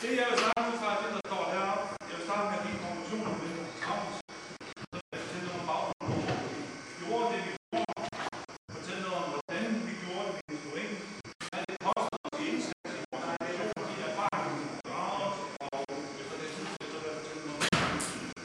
Det jeg vil starte ud fra, det der står heroppe, jeg vil starte med de konklusioner på det, så jeg fortæller noget om baggrunden. Vi gjorde det, vi gjorde, fortælle noget om, hvordan vi gjorde det, vi gjorde ikke. Hvad det koster os i indsats i vores relation, de erfaringer, vi drager os, og efter det synes jeg, så vil jeg fortælle noget om det.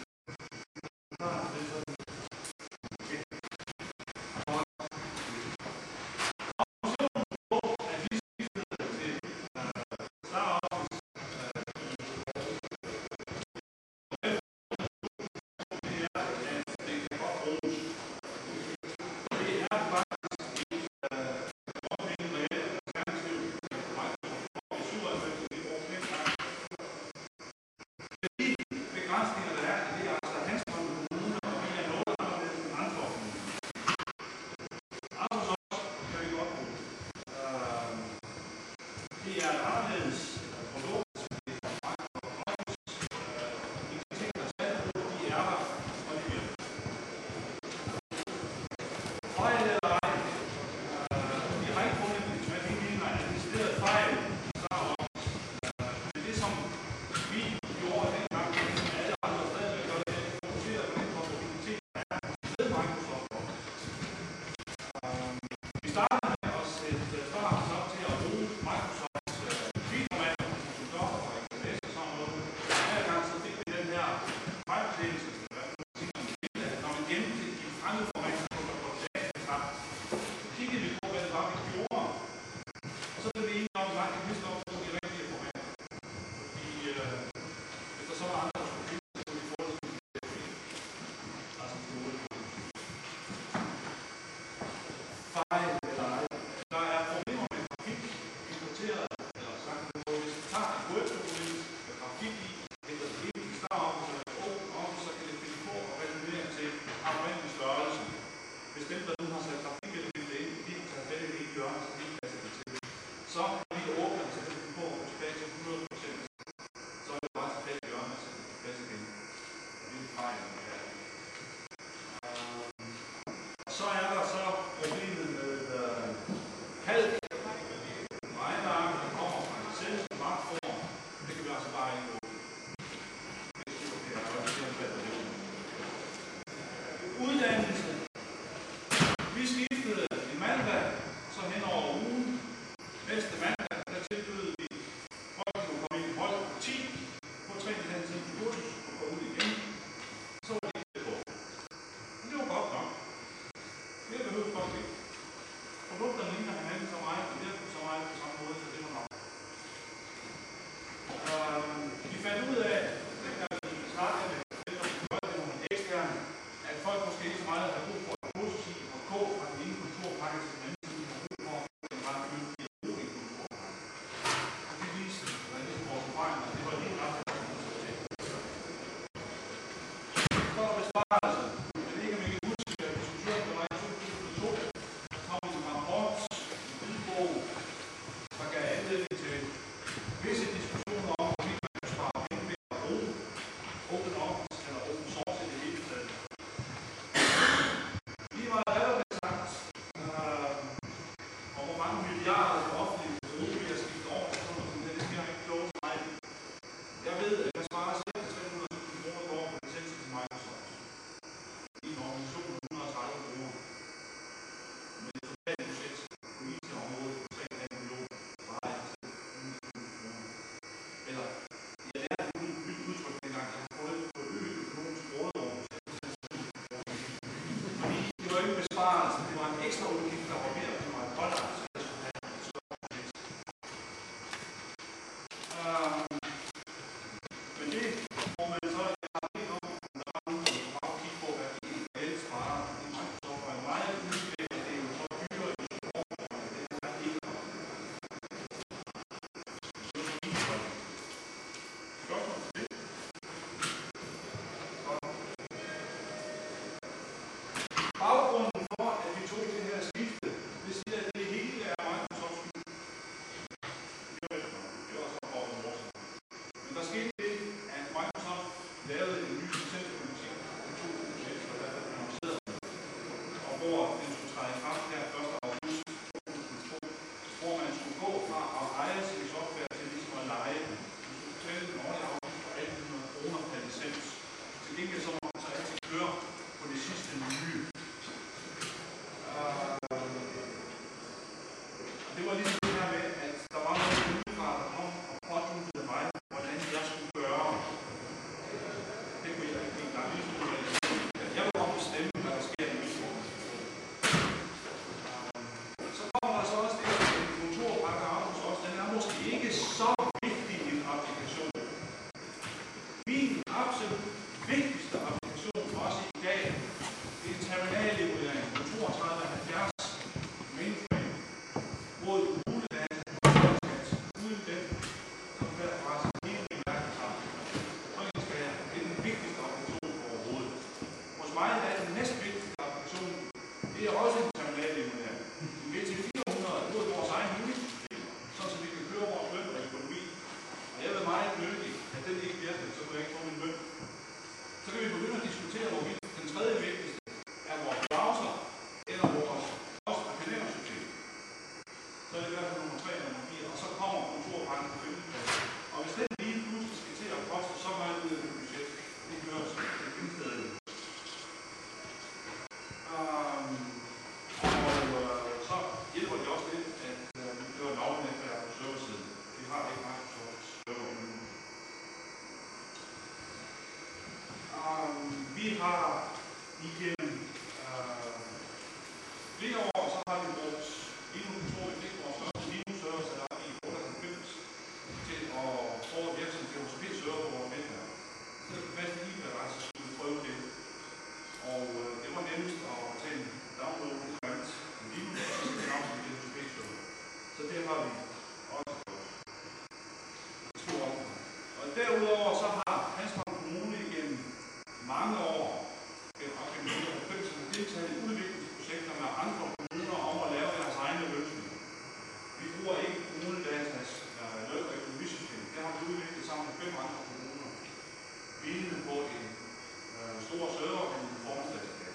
Så er der så problemet med kalk. Regnarken, der kommer fra en selv som magtform. Det kan vi altså bare ikke gå. Uddannelse. Vi skiftede en mandag, så hen over ugen. Næste mandag, der tilbød vi folk, der kunne komme ind i hold på 10, på 3,5 tid på kursus og gå ud igen. Så var det ikke på. Men det var godt nok. Det behøvede folk ikke. Produkterne ligner hinanden så meget, og virker så meget på samme måde, så det var nok. Vi fandt ud af, at vi startede med nogle eksterne, at folk måske ikke så meget har brug for et kursus i og gå fra den ene kulturpakke til den anden, så de har brug for at bare fylde i en kulturpakke. har igennem flere år, så har vi brugt Linux-kontor. Vi fik vores første Linux-server sat op i 98 til at prøve at virke som THCP-server på vores netværk. Så det fast i IP-adresse, så skulle vi prøve det. Og det var nemmest at tage en download i Linux, og så skal det navn som THCP-server. Så det har vi også gjort. Og derudover så har Hanstholm Kommune igennem mange år, op gennem 1990'erne, deltaget i udviklingsprojekter med andre kommuner om at lave deres egne løsninger. Vi bruger ikke Kommunedatas løn- og økonomisystem. Det har vi udviklet sammen med 5 andre kommuner. Hvilende på en stor server og en formiddagsplads.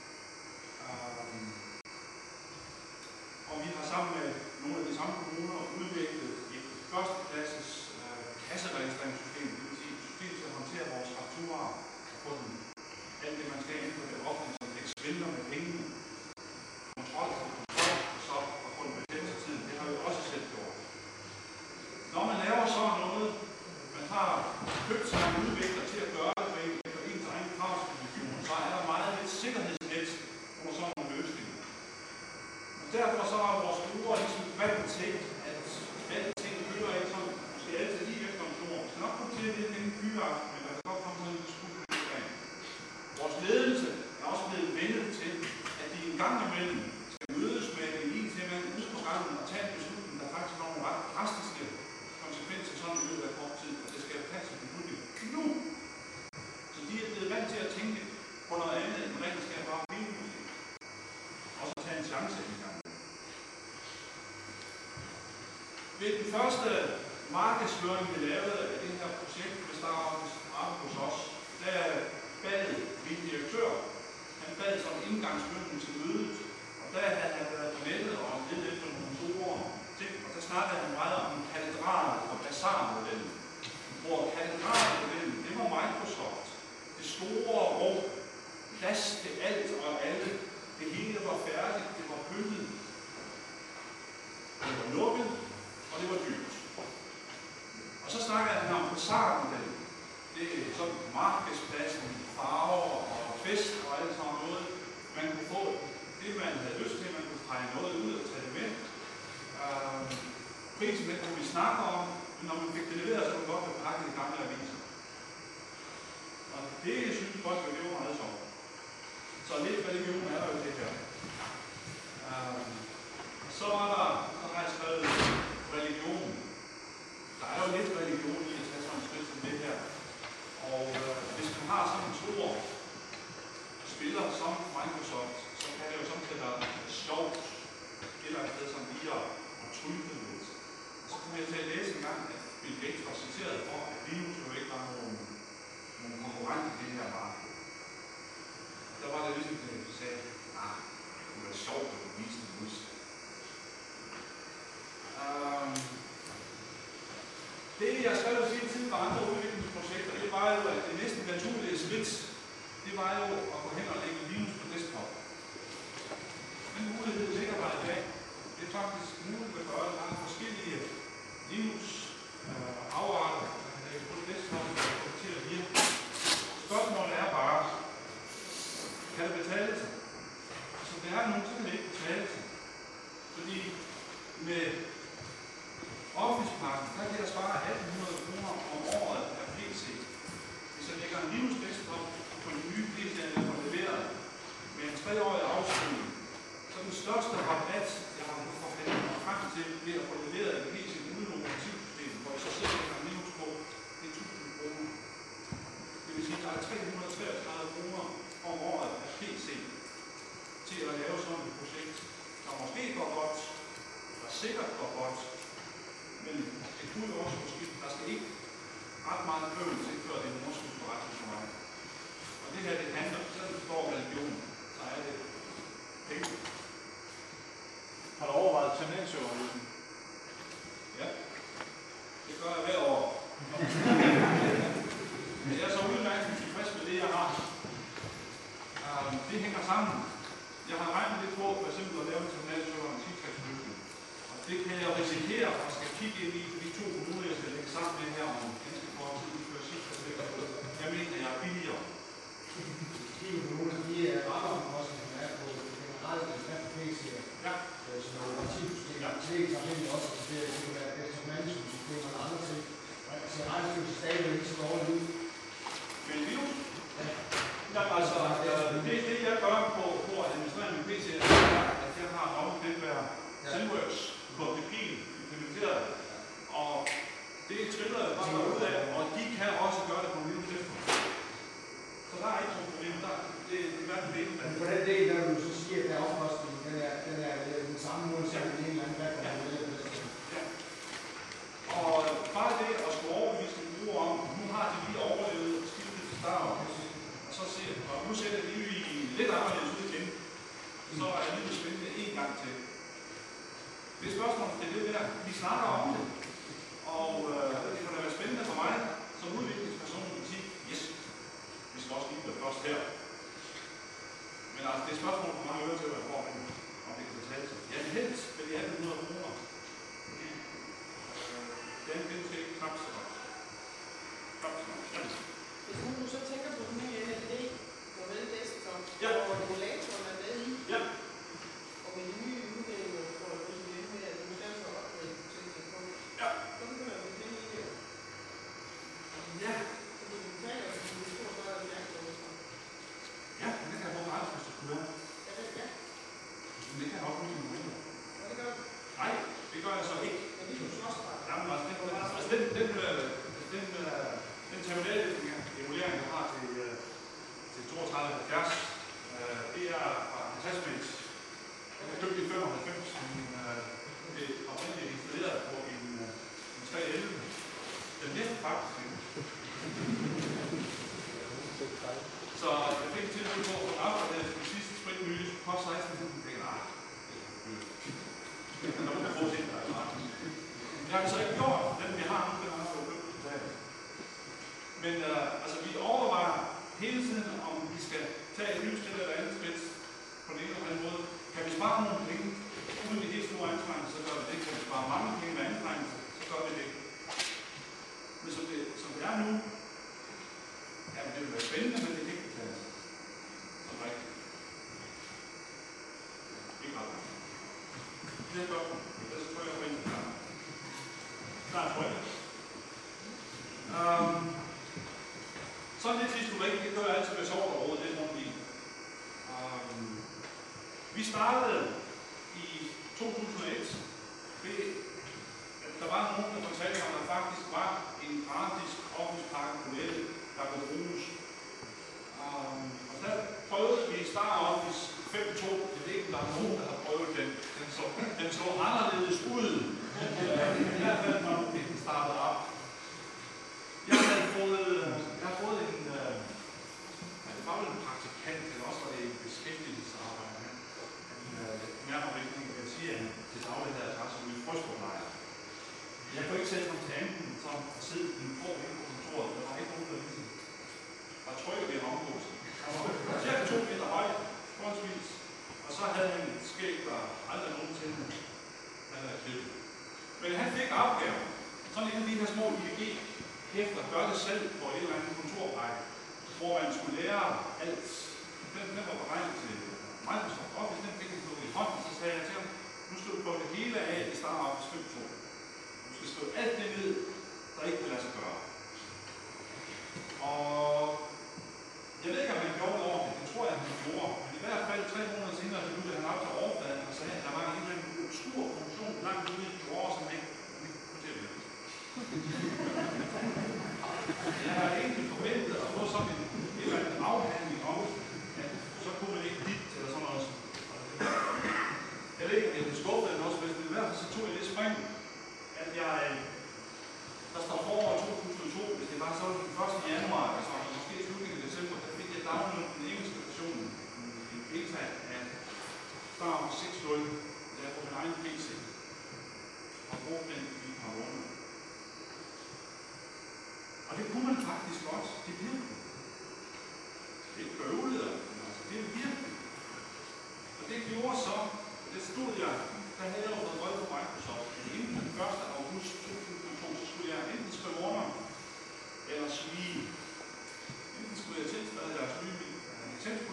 Og vi har sammen med nogle af de samme kommuner udviklet et førsteklasses kasseregistreringssystem, det vil sige et system til at håndtere vores fakturaer og få dem alt det, man skal inden for det offentlige, som ikke svindler med pengene. Kontrol og så at få en betændelsestid, det har vi også selv gjort. Når man laver så noget, man har købt sig en udvikler til at gøre det for ens egen kravspecifikation, så er der meget lidt sikkerhedsnet under sådan en løsning. Og derfor så har vores brugere ligesom valgt til, at alting kører ikke sådan, måske altid lige efter en stor. Vi skal nok komme til at lide en byaften, men der kan godt komme sådan en beslutning. Vores ledelse er også blevet vendet til, at de en gang imellem skal mødes med en IT-mand ude på gangen og tage en beslutning, der faktisk har nogle ret drastiske konsekvenser sådan i løbet af kort tid, og det skal passe en beslutning nu. Så de er blevet vant til at tænke på noget andet, end rent skal bare blive musik. Og så tage en chance i gang. Ved den første markedsføring, vi lavede af det her projekt med Startup hos os, der bad min direktør, han bad som indgangsbønden til mødet, og der havde han været på nettet og lidt efter nogle store ting, og der snakkede han meget om katedral- og basarmodellen. Hvor katedralmodellen, det var Microsoft. Det store rum, plads til alt og alle, det hele var færdigt, det var pyntet, det var lukket, og det var dyrt. Og så snakkede han om basarmodellen. Det er sådan markedspladsen, farver og fest og alt sådan noget. Man kunne få det, man havde lyst til, man kunne pege noget ud og tage det med. Prisen, den kunne vi snakke om, men når man fik det leveret, så kunne man godt have pakket i gamle aviser. Og det synes folk, at det var meget sjovt. Så lidt religion er der jo det her. Så var der, så har jeg skrevet religion. Der er jo lidt religion i at tage sådan et skridt som det her. Og hvis man har sådan en stor spiller som Microsoft, så kan det jo samtidig være sjovt eller et sted som lige at trykke lidt. Og så kunne jeg til at læse en gang, at Bill Gates var citeret for, at Linux jo ikke var nogle konkurrenter i det her marked. Og der var det ligesom, at de sagde, det kunne være sjovt at vise det modsatte. Det, jeg skrev i sin tid på andre udviklingsprojekter, det var jo, at det næsten naturlige skridt, det var jo at gå hen og lægge Linux på desktop. Den mulighed ligger der i dag. Det er faktisk muligt at gøre mange forskellige Linux-afarter, der kan lægges på desktop og få til at virke. Spørgsmålet er bare, kan det betale sig? Så det er nogle ting, der ikke betale sig. Fordi med Office-pakken, der kan jeg spare 1.800 kroner om året per PC. Hvis jeg lægger en Linux desktop på en ny PC, jeg får leveret med en 3-årig afskrivning, så den største rabat, jeg har forhandlet mig frem til ved at få leveret en PC uden operativsystem, hvor jeg så selv lægger en Linux på, det er 1.000 kroner. Det vil sige, at der er 333 kroner om året per PC til at lave sådan et projekt, der måske går godt, der sikkert går godt, men det kunne jo også måske, der skal ikke ret meget bøvl til, før det er en underskudsforretning for mig. Og det her, det handler, selvom det står religion, så er det penge. Har du overvejet terminalserverløsning? Ja, det gør jeg hver år. Men jeg er så udmærket tilfreds med det, jeg har. Det hænger sammen. Jeg har regnet lidt på, for eksempel at lave en terminalserver og en Citrix-løsning. Og det kan jeg risikere at skal kigge ind i de 2 kommuner, jeg skal lægge sammen med her om ganske kort tid, før Citrix. Jeg mener, jeg er billigere. kigger på nogle af de rammeomkostninger, der er på generelt PC-er, som er operativsystemer, tillægsafhængigt også til det kan være desktop management-systemer og andre ting. Så regnestykket stadig ikke så dårligt ud. Men virus? Ja. Jamen, altså, det jeg gør på at administrere min PC, er, at jeg har Raumfilmware Silworks på PP'en implementeret. Og det triller jeg bare ud af, og de kan også gøre det på en lille telefon. Så der er ikke nogen problem. Det er hverken det. Men på den del, der vil du så sige, at der omkostningen, den er den samme måde, som en eller anden platform. Ja. Og bare det at skulle overbevise en bruger om, nu har de lige overlevet skiftet til StarOffice, og så ser og nu sætter de i lidt anderledes ud igen, så er det lidt spændende en gang til. Det er spørgsmålet, det er det der. Vi snakker om det, og det kan da være spændende for mig som udviklingsperson at sige, yes, vi skal også give det først her. Men altså, det er spørgsmålet, hvor mange ører til at være om det kan betale sig. Jeg vil helst vil de 1800 kroner. Den er måske ikke knap så godt. Hvis nu så tænker på den nye NLD, hvor vel desktop, og emulatoren er med i, og med de nye udgaver, hvor der vil blive med, at du skal så opgave til det på. Så kan man blive penge i det. Ja. Fordi du betaler, så du får større fjernstående. Ja, men det kan jeg få gratis, hvis det skulle være. Ja. Men det kan jeg også bruge til nogle. Og det gør du. Nej, det gør jeg så ikke. Men det er jo slås bare. Jamen, altså, den terminale emulering, jeg har til 3270, det er fra Attachments. Jeg har købt i 95, men det er oprindeligt installeret på en 311. Den næste faktisk. Så jeg fik tilbud på at opgradere den sidste sprit nye, som koster 16.000. Jeg tænker, nej, det er nok at få ting, der er ret. Jeg har så ikke gjort den, vi har nu, den har jeg jo købt tilbage. Men altså, vi overvejer hele tiden, om vi skal tage et nyt skridt eller andet skridt på den ene eller anden måde. Kan vi spare nogle penge, uden de helt store anstrengelser, så gør vi det. Kan vi spare mange penge med anstrengelser, så gør vi det. Men som det er nu, ja, det vil være spændende, men det kan ikke betale sig. Som rigtigt. Ikke ret. Det er spørgsmål. Det så tror jeg, på en gang. Klart trykket. Sådan lidt historik, det gør jeg altid med sjovt overhovedet lidt rundt i. Vi startede i 2001 ved, at der var nogen, der fortalte om, at der faktisk var en gratis Office-pakke på nettet, der kunne bruges. Og der prøvede vi StarOffice 5.2. Jeg ved ikke, om der er nogen, der har prøvet den. Den så anderledes ud. I hvert fald, når den startede op. Jeg har fået en, det var vel en praktikant, eller også var det en beskæftigelsesarbejde. Nærmere ikke, jeg siger, til daglig der adresse ude i Frøskovlejr. Jeg kunne ikke sætte ham til anden, som at sidde i en form inde på kontoret. Der var ikke nogen, der ligesom var trykket ved en omgåelse. Han var cirka 2 meter høj, forholdsvis. Og så havde han et skæg, der aldrig nogensinde havde været klippet. Men han fik opgaven. Sådan en af de her små IDG-hæfter gør det selv på et eller andet kontorrække, hvor man skulle lære alt. Den var beregnet til Microsoft Office, den fik han slået i hånden, så sagde jeg til ham, nu skal du prøve det hele af i StarOffice 5.2. Du skal skrive alt det ned, der ikke kan lade sig gøre. Og jeg ved ikke, om han gjorde det ordentligt, det tror jeg, han gjorde. Men i hvert fald 3 måneder senere, så lyttede han op til overfladen og sagde, at der var en eller anden obskur funktion langt ude i drawer, som ikke kunne til at virke. Jeg har egentlig forventet at få sådan en eller anden afhandling om, at så kunne man ikke dit eller sådan noget. Jeg ved ikke, om jeg blev skuffet eller noget, men i hvert fald så tog jeg det spring, at der står forår 2002, hvis det var sådan den 1. januar, altså måske slutningen af december, der fik jeg downloadet den engelske version, en beta af StarOffice 6.0, der på min egen PC, og brugte den i et par måneder. Og det kunne man faktisk godt. Det virkede. Det er bøvlet, men altså, det virkede. Og det gjorde så, det stod jeg, der havde jeg jo fået rød på Microsoft, at inden den 1. august 2002, så skulle jeg enten skrive under, eller svige. Enten skulle jeg tiltræde deres nye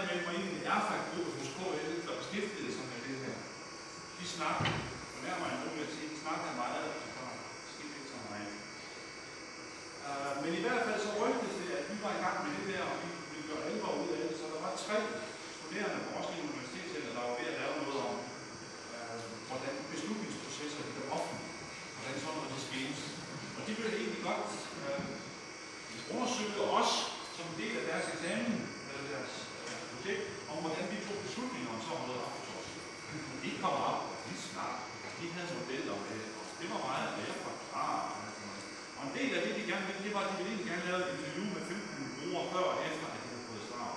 jeg meldt mig ind i en erfaringsgruppe hos KL, der beskæftigede sig med det her. De snakkede, og nærmere en gruppe at sige, de snakkede meget, og så skete ikke så meget. Men i hvert fald så rygtes det, at vi var i gang med det der, og vi ville gøre alvor ud af det, så der var 3 studerende på Roskilde Universitet, der var ved at lave noget om, hvordan beslutningsprocesser bliver offentlige, hvordan sådan noget det skete. Og de ville egentlig godt undersøge os som en del af deres eksamen, eller deres projekt, om hvordan vi tog beslutninger om sådan noget op til os. De kom op, og de snakkede, de havde modeller med, og det var meget at lære fra klar. Og en del af det, de gerne ville, det var, at de ville egentlig gerne lave et interview med 15 brugere før og efter, at de havde fået start.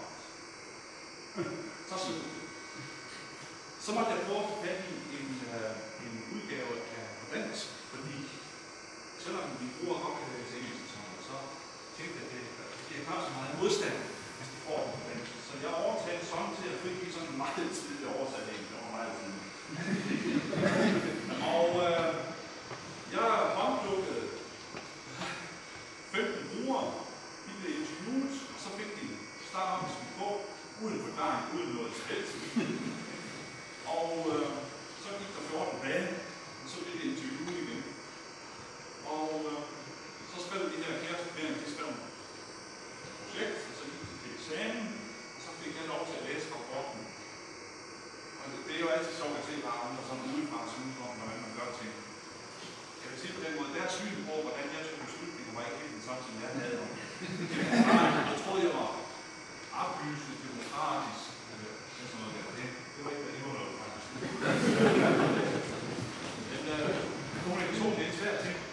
Så siger det. Så måtte jeg prøve at få fat i en udgave af dansk, fordi selvom de bruger godt kan læse engelsk, så tænkte jeg, at det giver knap så meget modstand, hvis de får det på dansk. Så jeg overtalte sådan til at frigive sådan en meget tidlig oversætning. Det var meget tidligt. Og jeg håndplukkede 15 brugere. De blev interviewet, og så fik de startopsyn på, uden forklaring, uden noget spils. Og så gik der 14 dage, og så blev det interviewet igen. Og så skrev de her kærestuderende, de skrev projekt, og så gik de til eksamen, og så fik jeg lov til at læse rapporten. Og det er jo altid sjovt at se bare andre sådan udefra synes om, hvordan man gør ting. Jeg vil sige på den måde, deres syn på, hvordan jeg tog beslutninger, var ikke helt den samme, som jeg havde om. Jeg troede, jeg var oplysende, demokratisk, sådan noget der. Det var ikke, hvad det var noget, faktisk. Men kommunikation, det er en svær ting.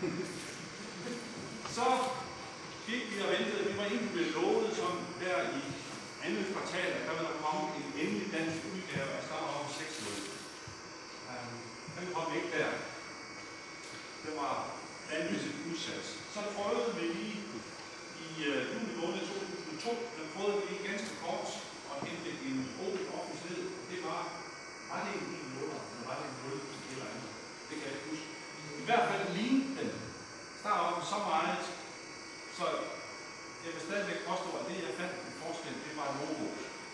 Så gik vi og ventede. Vi var egentlig blevet lovet sådan der i andet kvartal, at der ville der komme en endelig dansk udgave af Startup 6.0. Den kom ikke der. Det var anvist udsat. Så prøvede vi lige i juni måned 2002, der prøvede vi lige ganske kort at hente en open office ned. Det var det en 9 måneder, eller var det en 0 eller andet? Det kan jeg ikke huske. I hvert fald lignede den Startup så meget, så jeg vil stadigvæk påstå, at det jeg fandt en forskel, det var logo.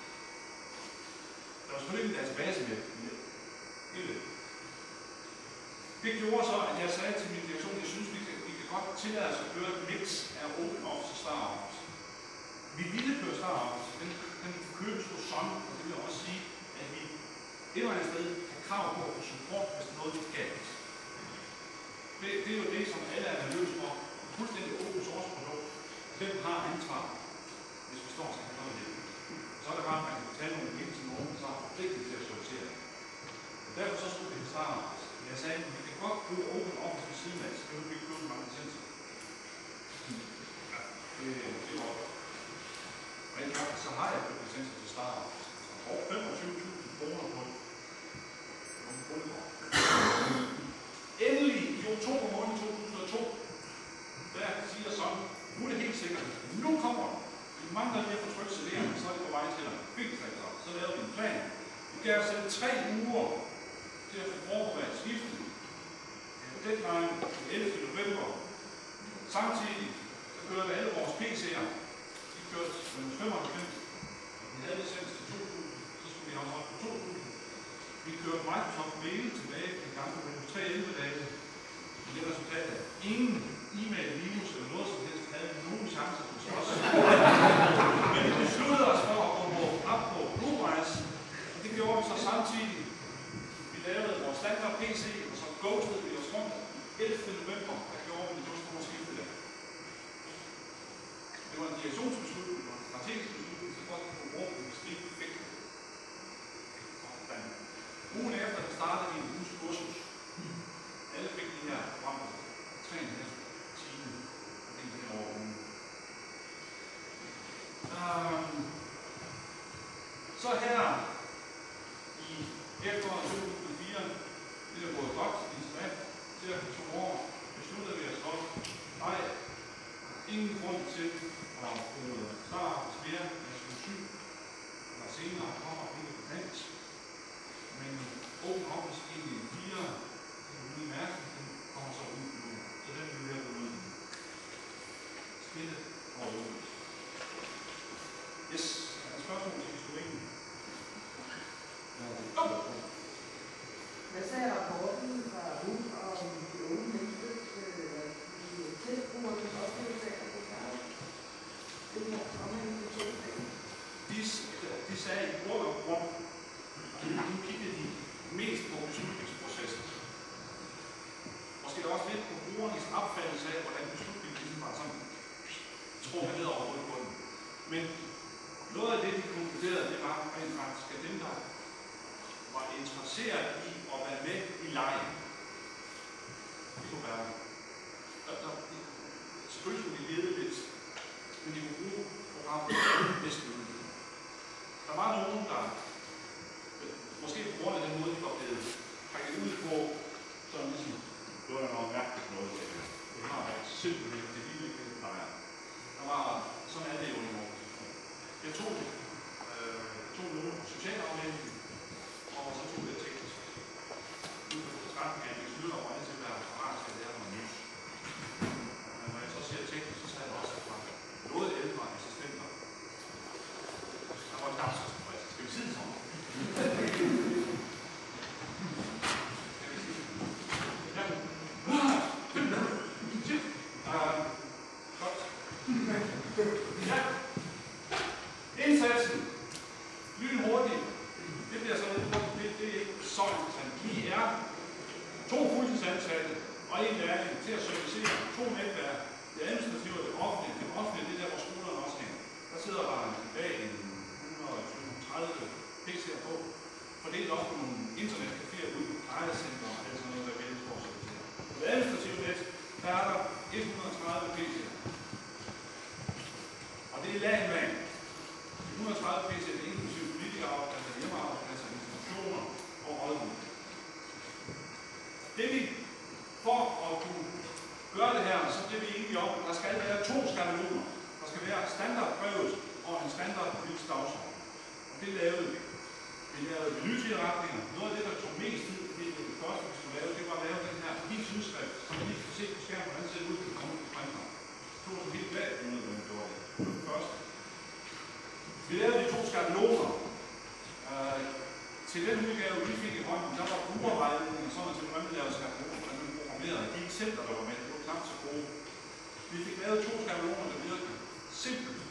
Der var selvfølgelig ikke en database med det. Det gjorde så, at jeg sagde til min direktion, at jeg synes, vi kan godt tillade os at køre et mix af open office og Startup. Vi ville køre Startup, den købes hos sådan, og det vil også sige, at vi et eller andet sted har krav på at få support, hvis noget er galt. Det er jo det, som alle er nervøse for. Fuldstændig open source produkt. Hvem har ansvar, hvis vi står og skal have noget hjælp? Så er det bare, at man kan betale nogle penge til nogen, så er forpligtet til at sortere. Og derfor så skulle vi starte. Jeg sagde, at vi kan godt bruge open office ved siden af, så kan vi ikke købe mange licenser. Ja, det var godt. Og i gang, så har jeg købt licenser til start. Over 25.000 kroner på nogle grundlag. Endelig i oktober måned 2002, der siger sådan, nu er det helt sikkert, nu kommer det. Vi mangler lige at få trykt CD'erne, så er det på vej til at filtre. Så laver vi en plan. Vi kan have sendt 3 uger til at få forberedt skiftet. Deadline den 11. november. Samtidig så kørte alle vores PC'er. De kørte med 95. Vi havde licens til 2.000, så skulle vi have op på 2.000. Vi kørte Microsoft Mail tilbage i gang med 3-11 dage. I det resultat af ingen e-mail, virus eller noget som helst havde nogen chance hos os. Men vi besluttede os for at gå op på Blu-rays, og det gjorde vi så samtidig. Vi lavede vores standard PC, og så ghostede vi os rundt. 11. november, der gjorde vi det store skifte der. Det var en direktionsbeslutning, og en strategisk beslutning, så godt kunne bruge en skridt fik. Ugen efter, der startede vi en uges kursus. Alle fik de her programmer 3,5 timer, og det er over ugen. Så her i efteråret 2004, det er gået godt i tilbage. Cirka 2 år besluttede vi os for, nej, ingen grund til at bruge Startup mere end SU7, eller senere kommer ikke på dansk. Men Open Office egentlig 4, den nye mærke, den kommer så ud nu. Så den vil vi have ud. Spillet og ud. Yes, er der spørgsmål til Hvad sagde rapporten fra RUF om de unge menneskers tilbrugernes oplevelse af at klare det her omhængningsmetode? De sagde i grund og grund, at nu kiggede de mest på beslutningsprocessen. Måske også lidt på brugernes opfattelse af, hvordan beslutningen ligesom var sådan trukket ned over hovedet på den. Men noget af det, de konkluderede, det var rent faktisk, at dem, der var interesseret i at være med i lejen, det kunne være selvfølgelig skulle de lede lidt, men de kunne bruge programmet bedst muligt. Der var nogen, der måske på grund af den måde, de var blevet trækket ud på, sådan ligesom, det var noget mærkeligt noget. Det har været simpelthen det lille kæmpe plejer. Der var, sådan er det jo i morgen. Jeg tog nogle socialafdelingen, og så tog jeg teknisk. Nu på 13 kan jeg ikke slutte over til at være parat til at lære noget nyt. Men når jeg så siger teknisk, så er det også fra noget ældre assistenter. Der var knap så tilfreds. Skal vi sige det sådan? Ja. Indsatsen. Lynhurtigt. Det bliver så lidt hurtigt. Det er ikke så interessant. Vi er 2 fuldtidsansatte og en lærling til at servicere 2 netværk. Det administrative og det offentlige. Det offentlige, det er der, hvor skolerne også hænger. Der sidder der i dag en 130 PC'er på. Fordelt også på nogle internetcaféer ude på plejecenter og alt sådan noget, der gælder for at servicere. På det administrative net, der er der 130 PC'er. Og det er lag med 130 PC'er, det er inklusive politikerarbejdspladser, hjemmearbejdspladser, institutioner og rådhus. Det vi, for at kunne gøre det her, så det vi enige om, der skal være 2 skabeloner. Der skal være standardbrevet og en standardpolitisk dagsorden. Og det lavede vi. Vi lavede menutilretninger. Noget af det, der tog mest tid, det første, vi skulle lave, det var at lave den her tidsudskrift, som vi lige kan se på skærmen, hvordan det ser ud, til at komme ud på printer. Det tog så helt bag, hvordan vi gjorde det. Det var det første. Vi lavede de 2 skabeloner. Til den udgave, vi fik i hånden, der var brugervejledning og sådan, hvordan vi lavede skabeloner, hvordan vi programmerede. De eksempler, der var med, det var knap så gode. Vi fik lavet 2 skabeloner, der virkede simpelt.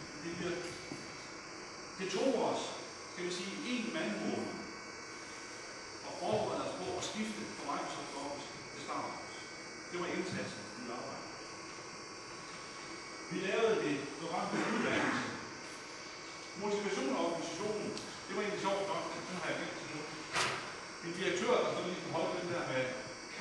Det tog os, skal vi sige, 1 mandmål og forberede os på at skifte fra Microsoft Office til Star Wars. Det var indsatsen i arbejde. Vi lavede det program på uddannelse. Motivation og organisationen, det var egentlig sjovt nok, den har jeg glemt til nu. Min direktør, der så lige holde den der med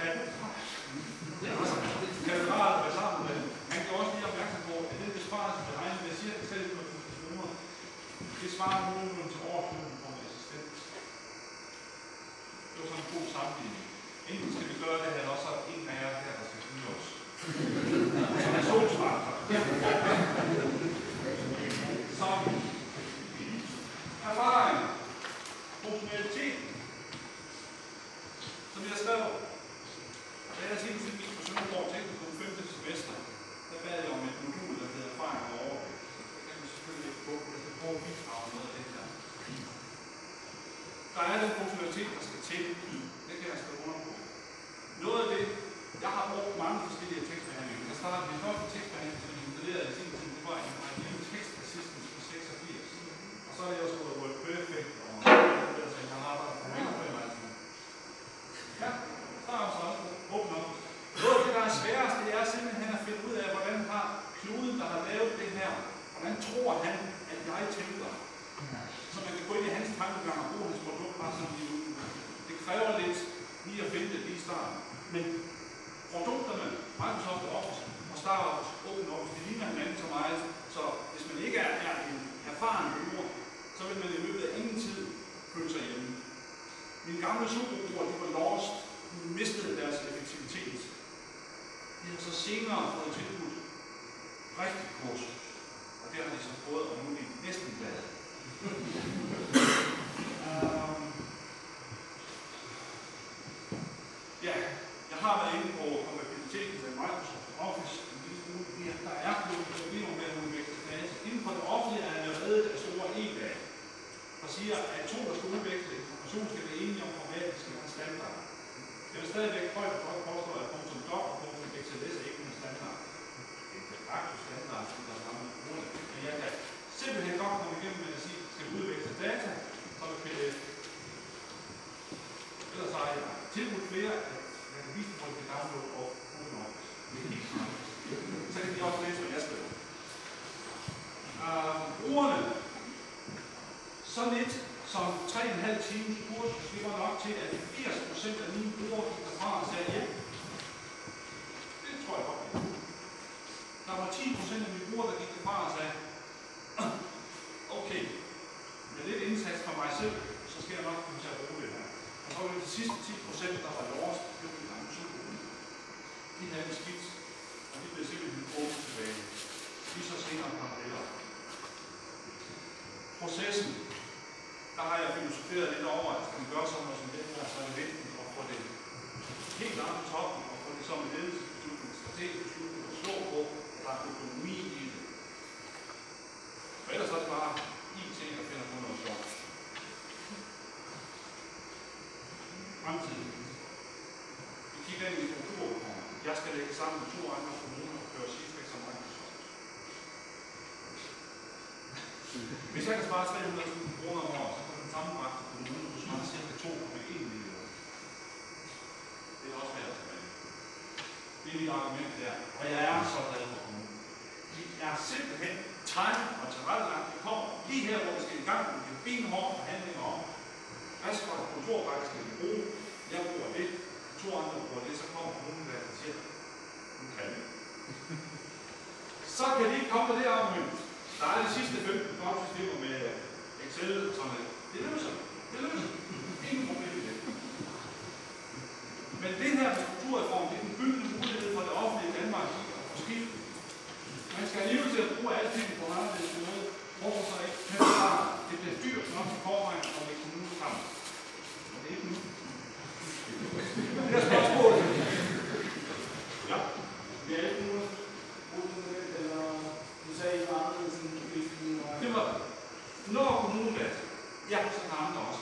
katedralet med sammen med, han gjorde også lige opmærksom på, at den besparelse beregnet med cirka 600.000 kroner, det svarer nogenlunde til årslønnen for en assistent. Det var sådan en god sammenligning. Enten skal vi gøre det her, eller også er en af jer her, der skal fylde os. Som er solsvarter. Så erfaring, funktionalitet, som jeg skrev, da jeg tænkte til min Sønderborg Teknikum 5. semester, der bad jeg om et modul, der hedder erfaring og overblik. Det kan vi selvfølgelig ikke på, jeg skal prøve at bidrage noget af det her. Der er den funktionalitet, der skal til. Det kan jeg skrive under på. Noget af det, jeg har brugt mange forskellige tekstbehandlinger. Jeg startede min første tekstbehandling, som jeg installerede i sin tid, det var en lille tekstassistance på 86. Og så er det også gået WordPerfect og jeg har arbejdet på Windows. Ja, der er også åbent op. Noget af det, der er sværest, det er simpelthen at finde ud af, hvordan har Knuden, der har lavet det her, hvordan tror han, at jeg tænker? Så man kan gå ind i hans tankegang og bruge hans produkt bare som de ud. Det kræver lidt lige at finde det lige i starten. Men produkterne, Microsoft Office og Star Wars Open Office, de ligner hinanden så meget, så hvis man ikke er en erfaren bruger, så vil man i løbet af ingen tid føle sig hjemme. Mine gamle superbrugere, de var lost, de mistede deres effektivitet. De har så senere fået tilbudt rigtig kursus, og det har de så fået, og nu er de næsten glade. Ja, jeg har været inde på kompatibiliteten med Microsoft Office. Der er blevet problemer med at udvikle data. Inden for det offentlige er jeg reddet af store e-data. der siger, at to, der skal udveksle information, skal være enige om formatiske standard. Jeg vil stadigvæk højt og godt påstå, at .doc og .xls er ikke en standard. Det er en de facto standard, som der er samme bruger det. Men jeg kan simpelthen godt komme igennem med at sige, skal vi udveksle data, så er det PDF. Ellers har jeg tilbudt flere, at jeg kan vise dem, hvor de kan downloade og bruge den op. Det er helt smart. Så kan de også læse, hvad jeg skriver. Brugerne. Så lidt som 3,5 times kursus, det var nok til, at 80% af mine brugere gik derfra og sagde hjem. Det tror jeg godt. Der var 10% af mine brugere, der gik derfra og sagde, okay, med lidt indsats fra mig selv, så skal jeg nok komme til at bruge det her. Og så var det de sidste 10%, der var lost, det var de gamle superbrugere. De havde en skidt, og de blev simpelthen brugt tilbage. De så senere par modeller. Processen. Der har jeg filosoferet lidt over, at skal man gøre sådan noget som det her, så er det vigtigt at få det helt op i toppen, og få det som en ledelsesbeslutning, strategisk beslutning, og slå på, at der er økonomi i det. For ellers er det bare IT, der finder på noget sjovt. Fremtiden. Vi kigger ind i strukturreformen. Jeg skal lægge sammen med 2 andre kommuner og køre Citrix som Microsoft. Hvis jeg kan spare 300.000 kroner om året, så kan den sammenbragte kommune på smart cirka 2,1 millioner. Det er også værd at tilbage. Det er mit argument der, og jeg er så glad for kommunen. De er simpelthen tegnet og tilrettelagt. Vi kommer lige her, hvor vi skal i gang med de benhårde forhandlinger om, hvad skal der kontorpakke skal vi bruge? Jeg bruger det, 2 andre bruger det, så kommer kommunen der og siger, nu kan det. Så kan de ikke komme med det argument. Der er de sidste 15 fagsystemer med Excel og sådan noget. Det løser. Det løser. Ingen problem i det. Men det her med strukturreform, det er den gyldne mulighed for det offentlige Danmark at skifte. Man skal alligevel til at bruge alle tingene på en anderledes måde. Hvorfor så ikke? Det bliver dyrt nok i forvejen, og med kommunen sammen. Og det er ikke nu. Det er spørgsmålet. Ja. Vi er ikke nu. Eller du sagde ikke anderledes end det var, når kommunen valgte, ja, så har andre også.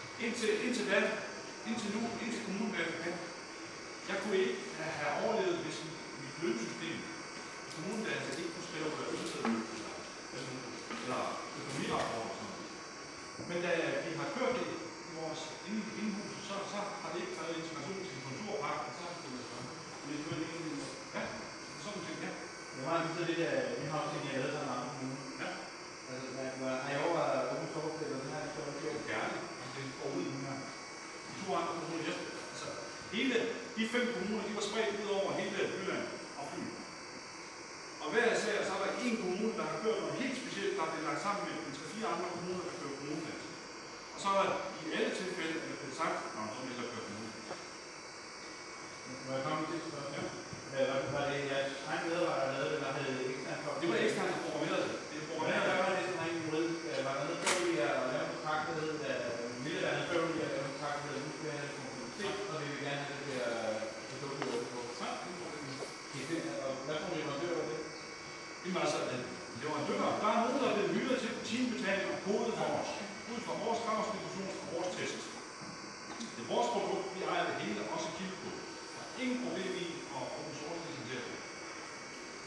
Indtil kommunen valgte, jeg kunne ikke have overlevet, hvis mit lønsystem, kommunen valgte, ikke kunne skrive på ønsket eller økonomirapport. Men da vi har kørt det i vores indhus, så har det ikke taget integration til kontorpakken, så har det været sådan. Det er kørt ind i ja, sådan ting, ja. Jeg har lige så lidt af indhavsting, jeg havde sammen med andre kommuner. Ja. Altså, har jeg overvejet open source, eller det her, jeg skal gjort gerne. Det er overhovedet nu her. De 2 andre kommuner, ja. Altså, hele de 5 kommuner, de var spredt ud over hele Jylland og Fyn. Og hver især, så er der 1 kommune, der har gjort noget helt specielt, der er blevet lagt sammen med 3-4 andre kommuner, der kører kommuneplads. Og så er der i alle tilfælde blevet sagt, nå, så vil jeg køre kommuneplads. Må jeg komme til spørgsmål? Ja. Var det jeres egen medarbejder, der lavede det, der havde ekstern for? Det var ekstern, der programmerede det. Det er programmeret. Hvordan gør man det sådan rent juridisk? Var der noget bøvligt at lave en kontrakt, der hed, ville være noget bøvligt at lave en kontrakt, der hed, nu skal jeg have funktionalitet, og det vil gerne have det der produkt i åbent på. Og hvad får leverandør af det? Jamen altså, leverandører, der er nogen, der er blevet hyret til timebetaling og kode for os. Ud fra vores kravsituation og vores test. Det er vores produkt, vi ejer det hele, også kildekode. Der er ingen problem i at open source licensiere det.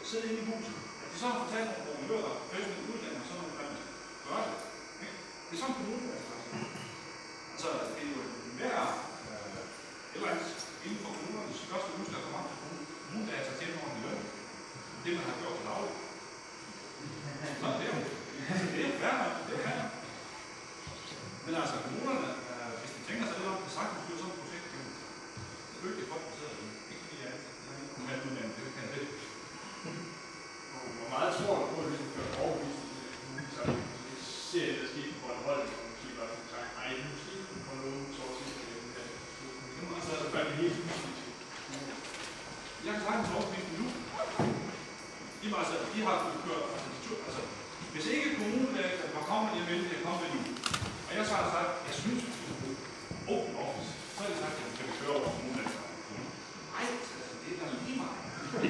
sidde inde i huset. At de så har fortalt nogle programmører, der professionelt uddanner, så man kan gøre det. Ikke? Det er sådan kommuneplads. Altså, det er jo hver eller andet inden for kommunernes største ønske at komme op til kommunedata til en ordentlig løn. Det man har gjort til dagligt. Så det er jo færdigt. Det er færdigt. Men altså kommunerne, hvis de tænker sig lidt om, det sagtens bliver sådan et projekt, selvfølgelig er kompliceret. Ikke fordi jeg kunne have noget andet, det kan det. Hvor meget tror du på, at vi skal gøre overbevist i kommunen, så vi ser det der skete på en hold, og måske bare sådan sagt, ej, nu skal vi på nogen så at sige, så er det bare det helt fysisk. Jeg kan sagtens overbevise nu. De har kørt, altså, hvis ikke kommunen var kommet hjem inden det kom med nu, og jeg så har sagt, jeg synes, vi skal bruge open office, så har de sagt, at vi skal køre over kommunen. Nej, altså, det er da lige meget.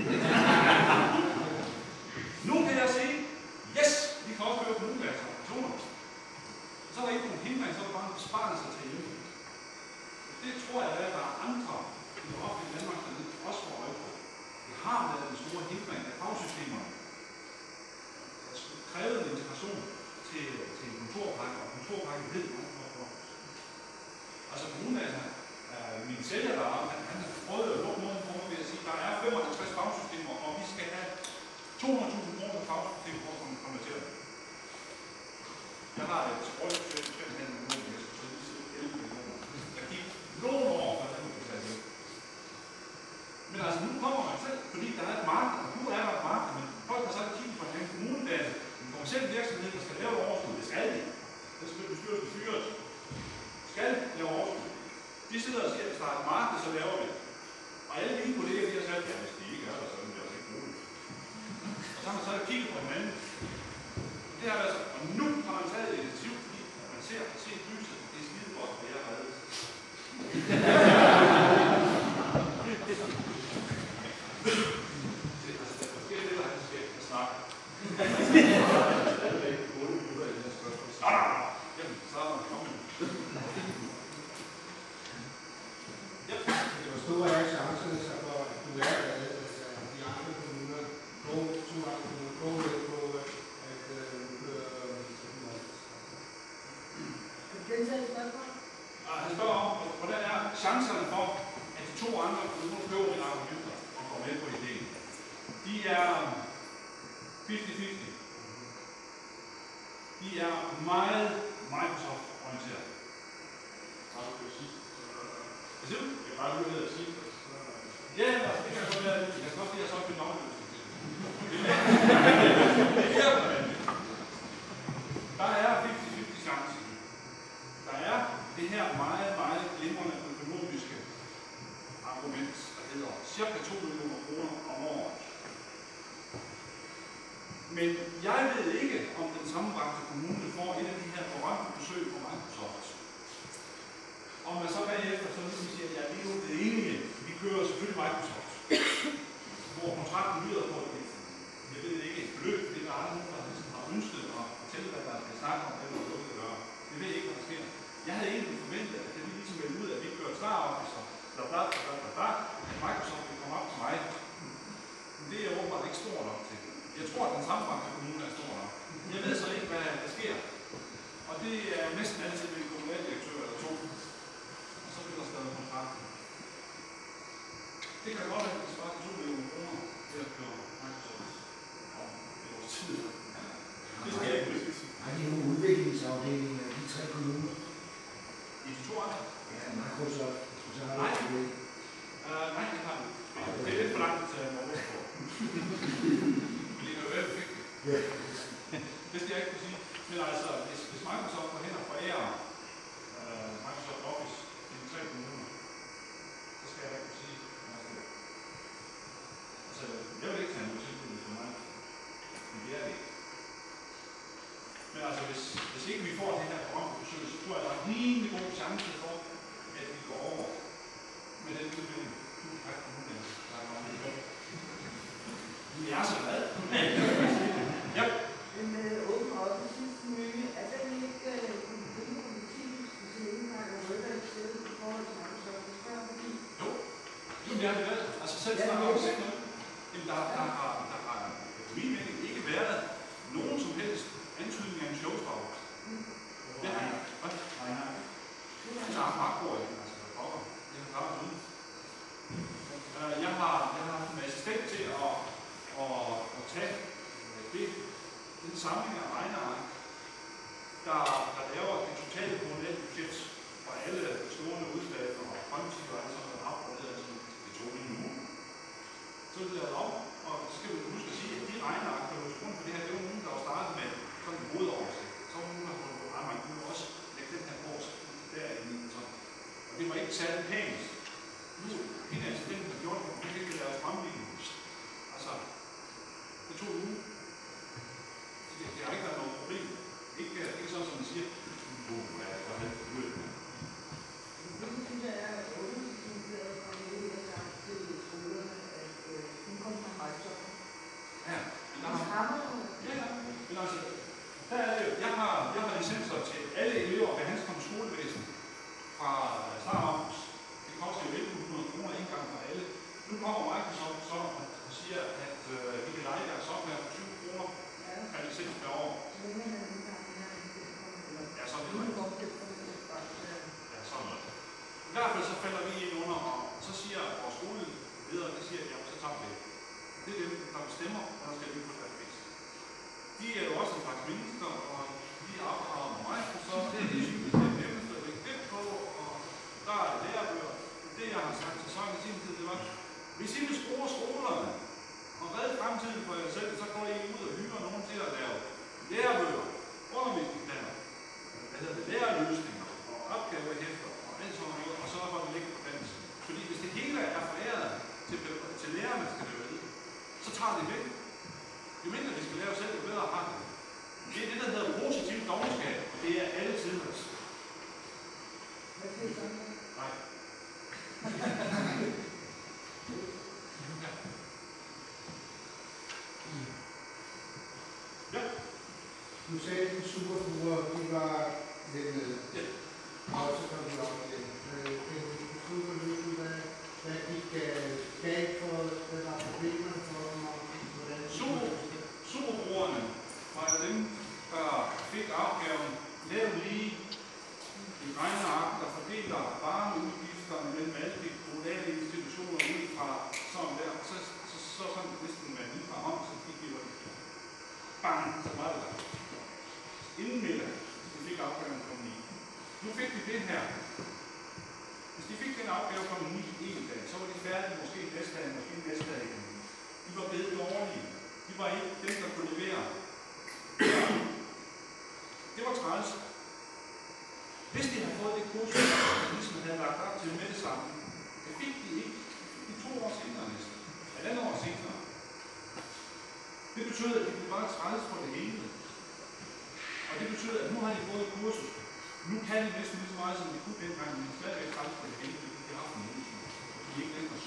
Nu kan jeg sige, yes, vi kan også køre kommunepladserne. Så er der ikke nogen hindring, så er der bare en besparelse til hjemme. Det tror jeg, at der er andre i det offentlige Danmark, der også får øje på. Det har været en stor hindring af fagsystemerne. Der krævede en integration til en kontorpakke, og kontorpakken ved man hvorfor. Altså kommunen, min sælger deroppe, han har prøvet at lukke nogen kroner ved at sige, at der er 55 fagsystemer, og vi skal have 200.000 kroner for fagsystemer for at konvertere det. Jeg har et sprøjt 5,5 millioner, jeg skal så lige sige 11 millioner. Der gik nogle år, for at det kunne tage det. Men altså nu kommer man selv, fordi der er et marked, og nu er der et marked, men folk har sagt kigget på en kommunedata, en kommerciel virksomhed, der skal lave et overskud, det skal de. Det skal bestyrelsen fyres. Skal lave overskud. De sidder og siger, at hvis der er et marked, så laver vi det. Og alle mine kolleger, de har sagt, ja, hvis de ikke gør det, så er det altså ikke muligt. Og så har man så kigget på hinanden. Det har været så, og nu har man taget et initiativ, fordi man ser lyset, det er skide godt, hvad jeg har reddet. Hvor store er chancerne så for, at du er de andre kommuner, gå med på, at Gentaget spørgsmål? Han spørger om, hvordan er chancerne for, at de to andre kommuner køber mine argumenter og går med på ideen. De er 50-50. De er meget Microsoft-orienteret. Hvad siger du? Det er bare nu ned at sige. Ja, altså, det kan godt være. Jeg skal også lige have så finde afløsning til. Der er 50-50 chance. Der er det her meget glimrende økonomiske argument, der hedder ca. 2 millioner kroner om året. Men jeg ved ikke, om den sammenbragte kommune får et af de her berømte besøg på Microsoft. Og man så bagefter så ligesom siger, ja, vi er jo det enige, vi kører selvfølgelig Microsoft. Hvor kontrakten lyder på det. Jeg ved ikke et beløb, det er der andre, der har ønsket at fortælle, hvad der skal snakke om, eller hvad der gøre. Jeg ved ikke, hvad der sker. Jeg havde egentlig forventet, at det ligesom ville ud, at vi kører Star Office, Microsoft vil komme op til mig. Men det er åbenbart ikke stor nok til. Jeg tror, at den sammenbragte kommune er stor nok. Jeg ved så ikke, hvad der sker. Og det er næsten altid med en kommunaldirektør eller to. Og så bliver der skrevet kontrakten. Det kan godt være, at det sparer 2 millioner kroner ved at køre Microsoft om et års tid. Det skal jeg ikke huske. Har de nogle udviklingsafdelinger af de 3 kommuner? I de 2 andre? Ja, Microsoft. Nej. Nej, det har vi. Det er lidt for langt til vores på. Vi ligger jo veldig fik. Det skal jeg ikke kunne sige. Men altså, hvis Microsoft går hen og forærer Microsoft Office i de 3 kommuner, så skal jeg ikke kunne sige, altså, jeg vil ikke tage noget tilbud for mig. Men det er det ikke. Men altså, hvis ikke vi får det her programforsøg, så tror jeg, der er en rimelig god chance for, at vi går over med den udvikling. Vi er så glade. Ja. Men åben også sidste nye, er den ikke en politik, hvis det ikke har noget rykker et sted i forhold til Microsoft? Det spørger fordi. Jo, det har vi været. Altså selv snart har vi set noget. Der har min mening ikke været nogen som helst antydning af en showstopper. Det har jeg. Nej, nej. Det er makroer, altså pokker. Jeg har klaret uden. Jeg har haft en assistent til at tage den samling af regneark, der laver det totale kommunalbudget fra alle stående udstater og fremtidige og alt sådan noget afbrød. Det tog en uge. Så er det lavet om, og så skal vi huske at sige, at de regneark, der var grund for det her, det var nogen, der var startet med sådan en hovedoversigt. Så var nogen, der var man kunne også lægge den her kurs derinde. Og det var ikke særlig pænt. Nu, en af assistenten, der gjorde det, det fik det deres fremligning. Altså, det tog en uge. Det har ikke været noget problem. Ikke sådan, som man siger, hvad er det, der er ude. Det synes jeg er undervisningsministeriet fra det, der har sagt til skolerne, at hun kommer fra Microsoft. Ja, men der har men altså, der er det jo. Jeg har licenser til alle elever ved Hanstholm skolevæsen fra Start Aarhus. Det koster jo 1.100 kroner en gang for alle. Nu kommer Microsoft så og siger, at vi kan lege deres software for 20 kroner per licens per år. Ja, så er det noget. I hvert fald så falder vi ind under, og så siger vores skoleleder, det siger, at så tager vi det. Det er dem, der bestemmer, og der skal vi på deres pris. De er jo også en slags mennesker, og de er opdraget med mig, så det er det nemmeste at lægge det på, og der er lærebøger. Det jeg har sagt til Søren i sin tid, det var, hvis I vil skrue skolerne og redde fremtiden for jer selv, så går I ud og hyrer nogen til at lave lærebøger, undervisningsplaner, lærerløsninger og opgavehæfter og alt sådan noget, og sørge for at det ligger på dansk. Fordi hvis det hele er foræret til lærerne, skal det være, så tager det væk. Jo mindre vi skal lave selv, jo bedre har det. Det er det, der hedder positiv dovenskab, og det er alle tiders. Hvad siger sådan? Nej. Ja. Du sagde, at de superduer, de var lidt nede. Ja. Og så kom de op igen. Kan du forstå, hvad gik galt for, hvad var problemerne for dem, og hvordan? Superbrugerne var dem, der fik opgaven, lav lige en regneark, der fordeler vareudgifterne mellem alle de kommunale institutioner ud fra sådan der. Så sådan næsten med lige fra hånd, så fik de jo bang, så var det der. Inden middag, de fik opgaven kl. 9. Nu fik de det her. Hvis de fik den opgave kl. 9 en dag, så var de færdige måske næste dag, måske næste dag igen. De var blevet dårlige. De var ikke dem, der kunne levere. Det var træls. Hvis de havde fået det kursus, ligesom man havde lagt op til med det samme, det fik de ikke. De 2 år senere næsten. 1,5 år senere. Det betød, at de blev bare træls for det hele. Og det betyder, at nu har de fået et kursus. Nu kan de næsten lige så meget, som de kunne dengang, men de er stadigvæk træls for det hele, fordi de har haft en undersøgelse. De er ikke den, der